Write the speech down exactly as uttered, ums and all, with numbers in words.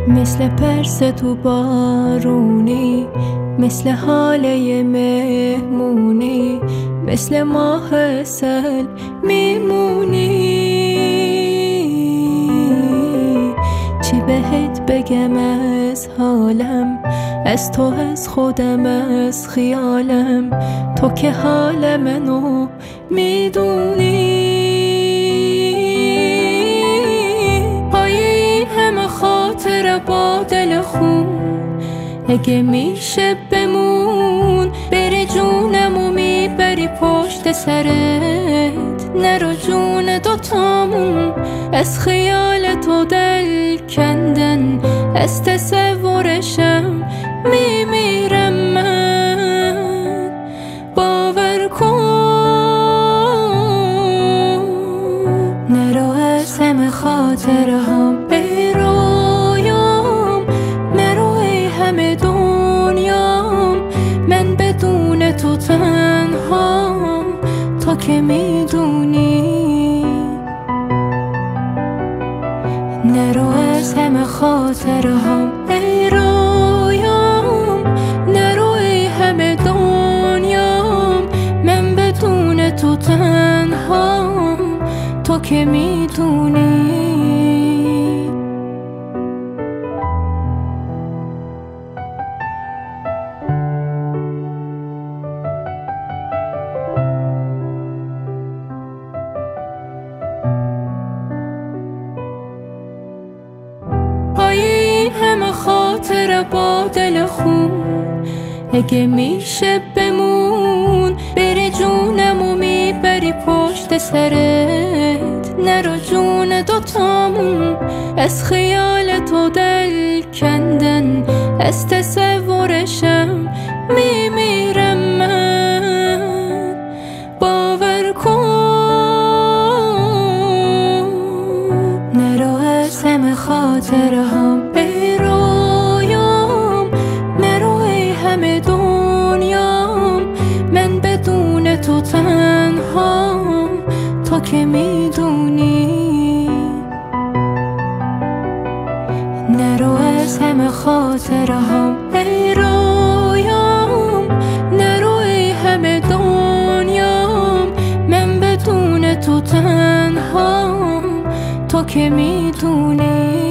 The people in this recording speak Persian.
مثل پرس تو بارونی، مثل حاله مهمونی، مثل ماه سل میمونی. چی بهت بگم از حالم، از تو، از خودم، از خیالم، تو که حال منو میدونی. پای این همه خاطر با دل خون، اگه میشه بمون، بری جونمو میبری پشت سرت، نرو جون دوتامون. از خیال تو دل کندن، از تصورشم میمیرم من. باور کن نرو از همه خاطره هم ای رویام، نرو ای همه دنیام، من بدون تو تنهام، تو که میدونی. نرو از همه خاطره هم ای رویام، نرو ای همه دنیام، من بدون تو تنهام، تو که میدونی. همه خاطر با دل خون، اگه میشه بمون، بری جونمو میبری پشت سرت، نرو جون دوتامون. از خیال تو دل کندن، از تصورشم میمیرم من. باور کن نرو از همه خاطره هم ای رویام، نرو ای همه دنیام، من بدون تو تنهام، تو که میدونی. نرو از همه خاطره هم ای رویام، نرو ای همه دنیام، من بدون تو تنهام، تو که میدونی.